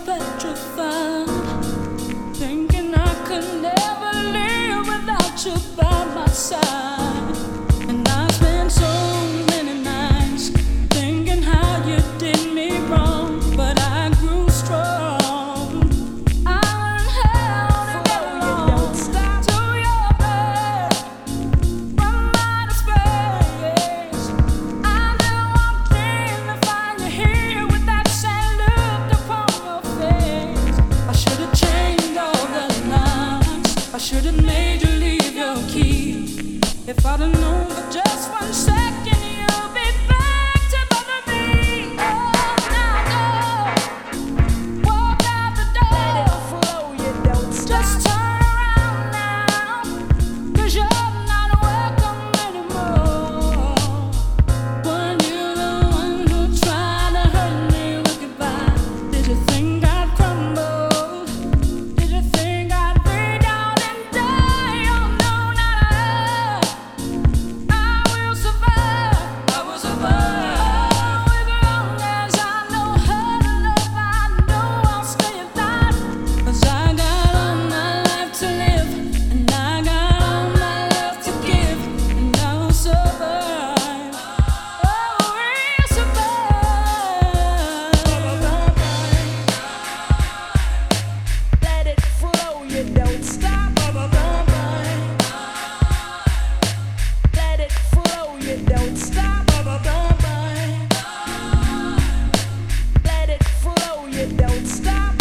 petrified, thinking I could never live without you by my side. And I spent so many nights thinking how you did me wrong, but I grew strong. I learned how to get along to your bed from outer space. I knew one thing to find you here with that same look upon your face. I should have changed all the lines. I should have made you leave your key. If I'd have known for just 1 second you'd be back to bother me. Oh, now go, walk out the door. Let it flow, you don't stop. Just turn around now, 'cause you're not welcome anymore. Weren't you the one who tried to hurt me with goodbye? Did you think I'd crumble? Did you think I'd break down and die? Oh no, not I. I will survive. I will survive. Oh, as long as I know how to love, I know I'll stay alive. 'Cause I got all my life to live, and I got all my love to give, and I will survive. Oh, we'll survive. Let it flow, you don't stop. Let it flow, you don't stop. Let it flow, you don't stop.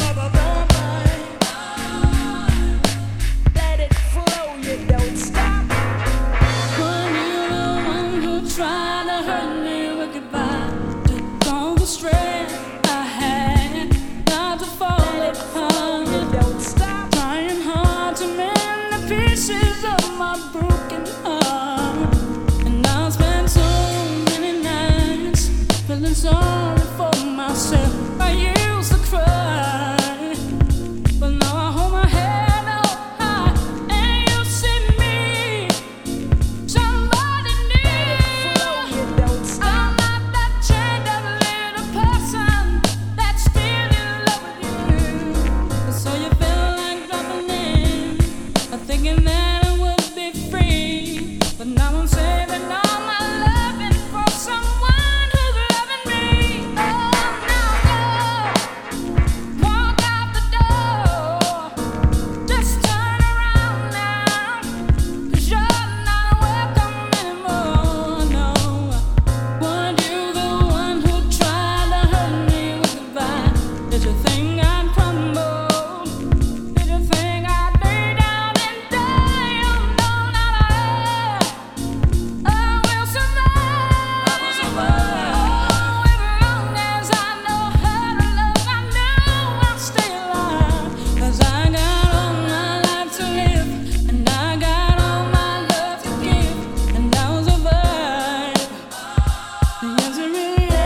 Let it flow, you don't stop. Weren't you the one who tried to hurt me with goodbye? Took all the strength I had not to fall apart. You don't stop. Trying hard to mend the pieces of my broken heart. And I spent so many nights feeling sorry for myself. I used to cry, but now I hold my head up high, and you see me. Somebody new. You don't stop. I'm not that chained up little person that's still in love with you. So you feel like dropping in, thinking that I would be free. But now I'm saving all my loving for someone who's loving me. Oh, now go, walk out the door. Just turn around now, 'cause you're not welcome anymore. No, weren't you the one who tried to hurt me with goodbye? Did you think I'd crumble? Did you think I'd lay down and die? Oh no, not I. I will survive. I will survive. Oh, as long as I know how to love, I know I'll stay alive. 'Cause I got all my life to live, and I got all my love to give, and I will survive. Yes, it really is.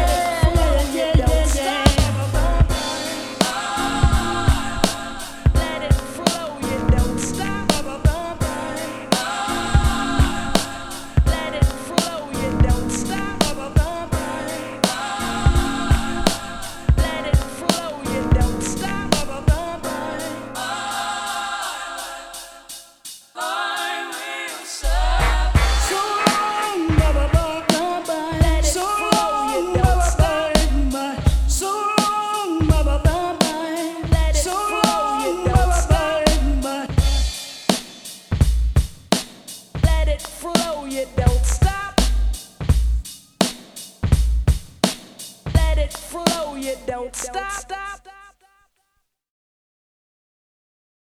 Let it flow, you don't stop. Let it flow, you don't stop. Let it flow, you don't stop. I will survive. So long, bye-bye. Let it So flow, you long, don't stop. bye-bye. So long, bye-bye. Let it So flow, you long, don't stop. bye-bye. Let it flow, you don't stop. Let it flow, you don't stop.